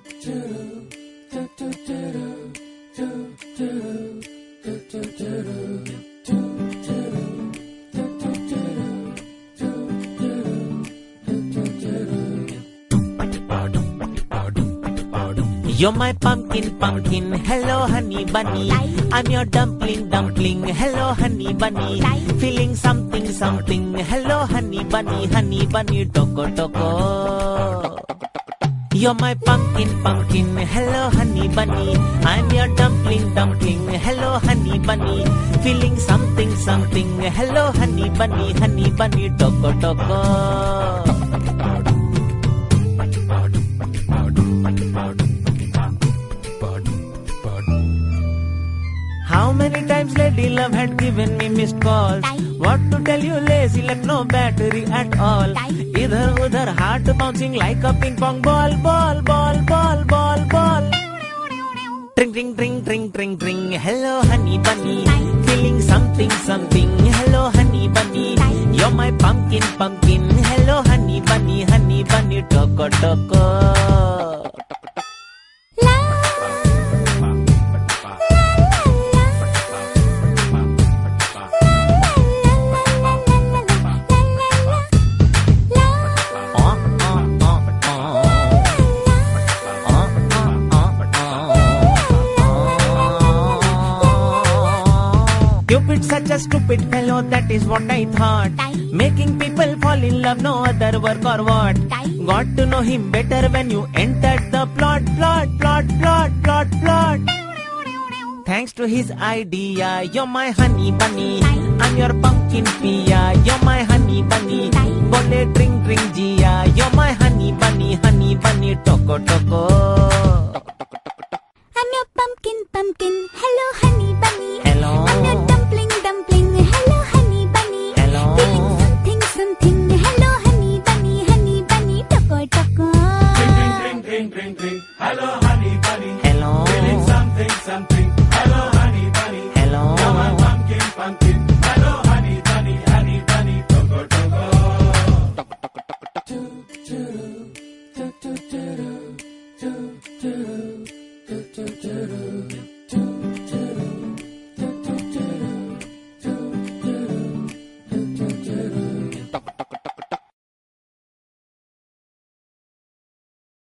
You're my pumpkin, pumpkin, hello honey bunny. I'm your dumpling, dumpling, hello honey bunny. Feeling something, something, hello honey bunny, toko toko. You're my pumpkin, pumpkin, hello honey bunny. I'm your dumpling, dumpling, hello honey bunny. Feeling something, something, hello honey bunny, toko toko. How many times Lady Love had given me missed calls? What to tell you, lazy left no battery at all. Idhar udhar heart bouncing like a ping pong ball, ball, ball, ball, ball, ball. Tring, tring, tring, tring, tring, tring. Hello honey bunny, feeling something, something. Hello honey bunny, you're my pumpkin, pumpkin. Hello honey bunny, toko toko. Cupid, such a stupid fellow, that is what I thought. Making people fall in love, no other work or what. Got to know him better when you entered the plot. Thanks to his idea, you're my honey bunny. I'm your pumpkin pia, you're my honey bunny. Bole drink, drink jia, you're my honey bunny, toko toko. I'm your pumpkin, pumpkin, hello honey bunny. Hello. I'm your dumpling, dumpling, hello honey bunny. Hello. Feeling something, something, hello honey bunny, toko toko. Drink, drink, drink, drink, drink, hello honey bunny. Hello. Feeling something, something, hello honey bunny. Hello. You're my pumpkin, pumpkin, hello honey bunny, toko toko. Do, do, do, do, do, do, do, do, do, do.